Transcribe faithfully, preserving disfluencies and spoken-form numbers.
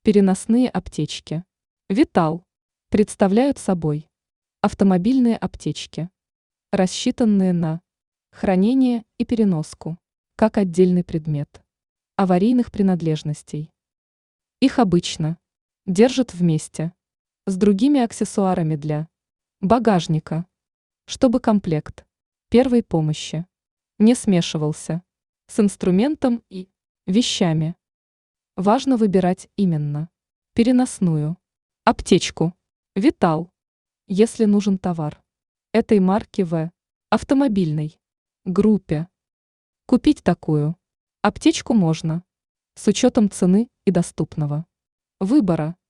Переносные аптечки. Витал. Представляют собой автомобильные аптечки, рассчитанные на хранение и переноску, как отдельный предмет аварийных принадлежностей. Их обычно держат вместе с другими аксессуарами для багажника, чтобы комплект первой помощи не смешивался с инструментом и вещами. Важно выбирать именно переносную аптечку «Витал», если нужен товар этой марки в автомобильной группе. Купить такую аптечку можно с учетом цены и доступного выбора